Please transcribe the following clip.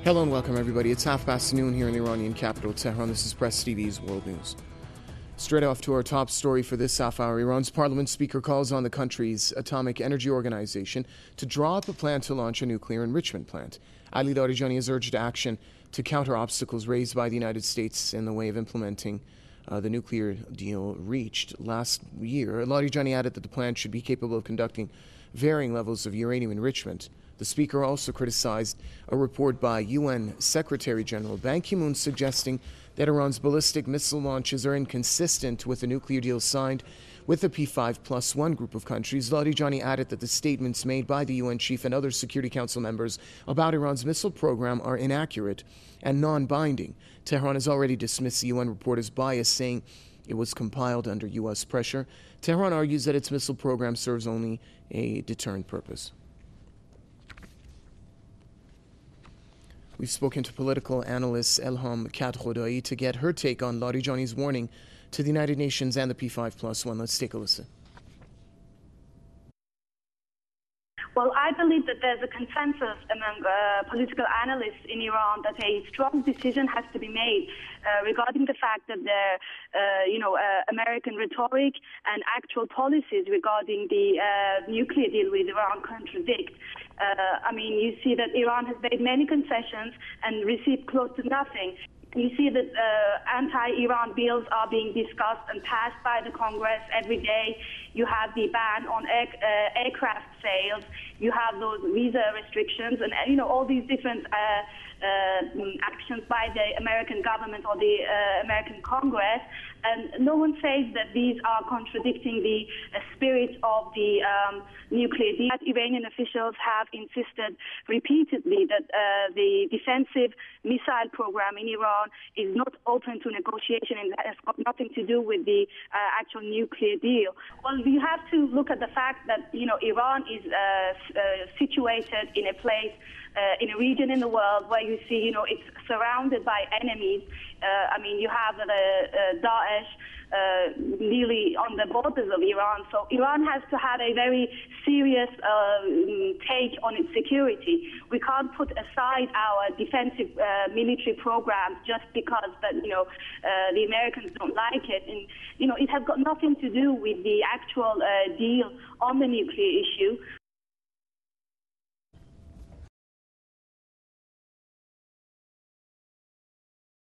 Hello and welcome, everybody. It's half past noon here in the Iranian capital, Tehran. This is Press TV's World News. Straight off to our top story for this half hour. Iran's parliament speaker calls on the country's Atomic Energy Organization to draw up a plan to launch a nuclear enrichment plant. Ali Larijani has urged action to counter obstacles raised by the United States in the way of implementing the nuclear deal reached last year. Larijani added that the plant should be capable of conducting varying levels of uranium enrichment. The speaker also criticized a report by UN Secretary General Ban Ki-moon suggesting that Iran's ballistic missile launches are inconsistent with the nuclear deal signed with the P5+1 group of countries. Larijani added that the statements made by the UN chief and other Security Council members about Iran's missile program are inaccurate and non-binding. Tehran has already dismissed the UN report as biased, saying it was compiled under U.S. pressure. Tehran argues that its missile program serves only a deterrent purpose. We've spoken to political analyst Elham Kadkhodai to get her take on Larijani's warning to the United Nations and the P5+1. Let's take a listen. Well, I believe that there's a consensus among political analysts in Iran that a strong decision has to be made regarding the fact that American rhetoric and actual policies regarding the nuclear deal with Iran contradict. You see that Iran has made many concessions and received close to nothing. You see that anti-Iran bills are being discussed and passed by the Congress every day. You have the ban on aircraft sales. You have those visa restrictions and, all these different actions by the American government or the American Congress. And no one says that these are contradicting the spirit of the nuclear deal. Iranian officials have insisted repeatedly that the defensive missile program in Iran is not open to negotiation and has got nothing to do with the actual nuclear deal. Well, you have to look at the fact that, Iran is situated in a place, in a region in the world where you see, it's surrounded by enemies. You have Daesh nearly on the borders of Iran. So Iran has to have a very serious take on its security. We can't put aside our defensive military programs just because the Americans don't like it. And, it has got nothing to do with the actual deal on the nuclear issue.